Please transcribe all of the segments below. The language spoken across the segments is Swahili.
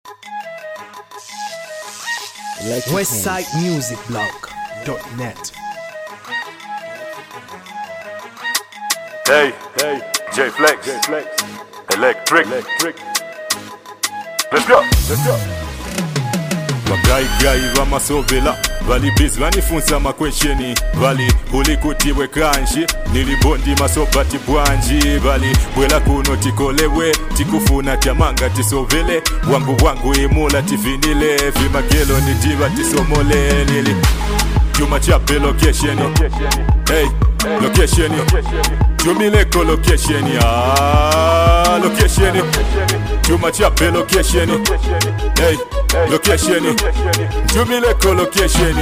WestsideMusicBlog.net. Hey, J Flex, Electric. Let's go. Wagaigai vamasovela valibizi vanifunza makwesheni vali ulikutiwe kanji nilibondi masobati bwanji vali bwela kuno tikolewe tikufuna tiamanga tisovele wangu imula tivinile vimagelo nidiva tisomole nili Juma chape location. Hey, location. Jumileko location. Location. Juma chape location. Hey, location. Jumileko location.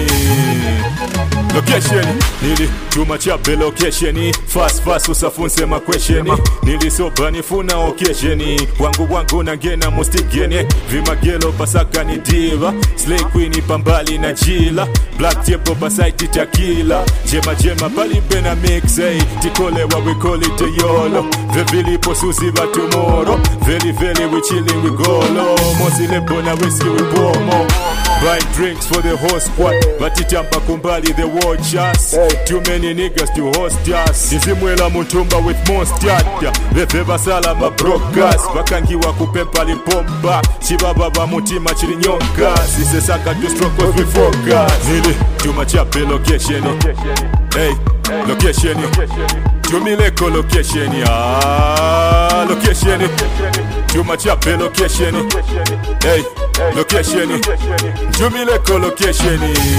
Location. Nili Juma chape location. Fast usafunse ma question. Nili soba nifuna occasion. Wangu nangena mustigene. Vimagelo pasaka ni diva. Slay queen pambali na jila. Black table basaiti tequila. Jema bali bena mix. Hey, tikole what we call it a yolo. Vevili posusi va tomorrow. Very we chilling we golo. Mozile bona whiskey we pomo. Buying drinks for the whole squad. Batitamba kumbali they watch us. Too many niggas to host us. Nizimwela mutumba with mustard. Veveva sala ma broadcast. Vakangiwa kupempa lipomba. Chibaba mutima chirinyonga. Sise saka to stroke with we focus. Nili Juma chape location. Hey, location. Jumileko location. Location. Juma chape location. Hey, location. Jumileko location.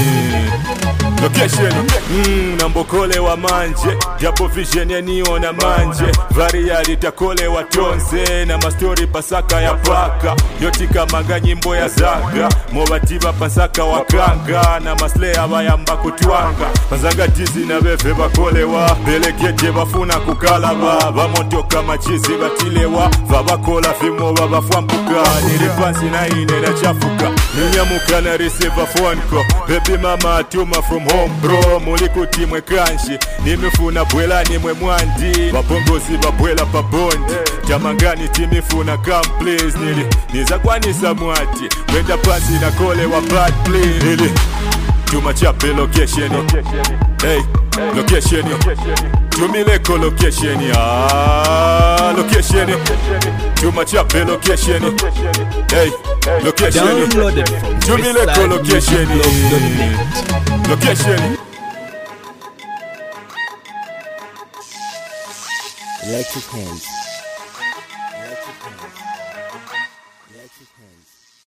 Location. Nambokole wa manje. Japo vision niona manje. Variali takole wa tonze. Na mastori pasaka ya paka. Yotika manga nyimbo ya zaga. Mobativa pasaka wakanga. Na maslea bayamba kutwanga. Pazanga jizi na beve bakolewa. Belegete bafuna kukalaba. Bamontoka machizi batilewa. Vabakola fimo babafwampuka. Nilipansi na ine na chafuka. Ninyamuka na receive phone call. Baby mama atuma from home bro. Mulikuti mwe kanshi. Nimefuna bwela ni mwe mwandi. Wapongozi babwela pa bondi. Jamangani timifuna come please. Niza kwanisa mwati. Wenda pansi na kole wa bad please. Nili Juma chape location. Hey, location. Jumileko location. Location. Juma chape location. Hey, location. Jumileko location. Location. Electric Hands.